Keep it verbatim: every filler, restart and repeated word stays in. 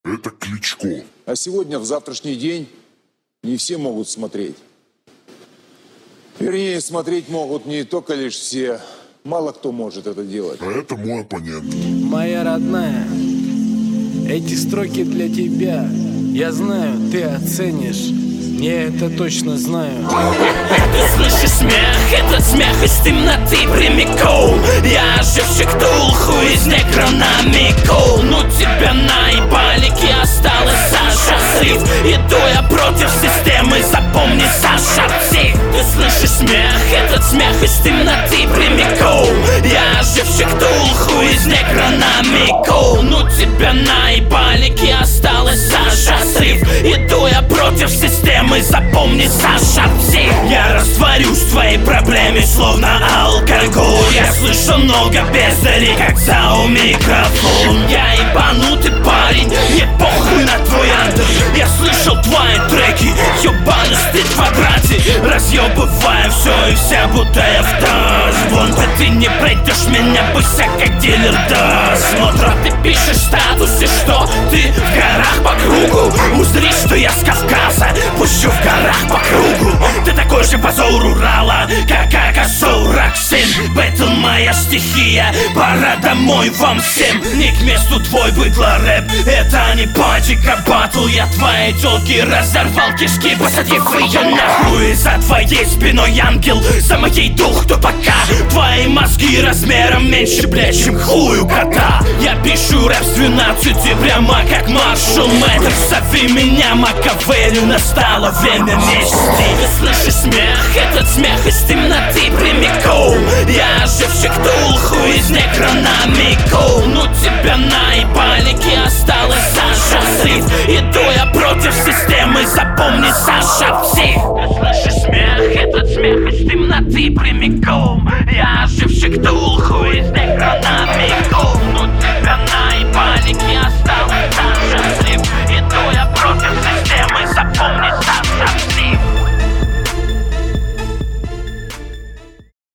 Это Кличко. А сегодня, в завтрашний день, не все могут смотреть. Вернее, смотреть могут не только лишь все. Мало кто может это делать. А это мой оппонент. Моя родная, эти строки для тебя. Я знаю, ты оценишь. Я это точно знаю. Ты слышишь смех, этот смех из темноты прямиком. Я оживший ктулху из некрономиков. Ну тебя наебалики осталось Саша Срив. Иду я против системы, запомни Саша Псих. Ты слышишь смех, этот смех из темноты прямиком. Я оживший ктулху из некрономиков. Ну тебя наебалики осталось Саша Срив. Иду я против системы, запомни, Саша Псих. Я растворюсь в твоей проблеме, словно алкоголь. Я слышу много бездарей, как ЦАО микрофон. Я ебанутый парень, мне похуй на твой андер. Я слышал твои треки, ёбаный стыд в квадрате. Разъебываю все и вся, будто я в дождь. Ты не пройдешь меня быстро, как дилер досмотра. Ты пишешь в статусе, что ты в горах по кругу. Узри, что я с Кавказа, пущу в горах по кругу. Ты такой же позор Урала, как Акасол Роксин. Бэтл моя стихия, пора домой вам всем. Не к месту твой быдло рэп, это не патика батл. Я твоей тёлки разорвал кишки, посадив ее нахуй. За твоей спиной ангел, за моей дух тупака. Твои мозги размером меньше, блядь, чем хуй у кота. Я пишу рэп с двенадцати, прямо как Маршал Мэтр. Зови меня Макавелли, настало время мести. Ты слышишь смех, этот смех из темноты прямиком. Я оживший ктулху из некрономиков. Ну тебя наебалики осталось Саша Срив. Иду я против системы, запомни, Саша Псих. Ты слышишь смех, этот смех из темноты прямиком. Я оживший ктулху из некрономиков.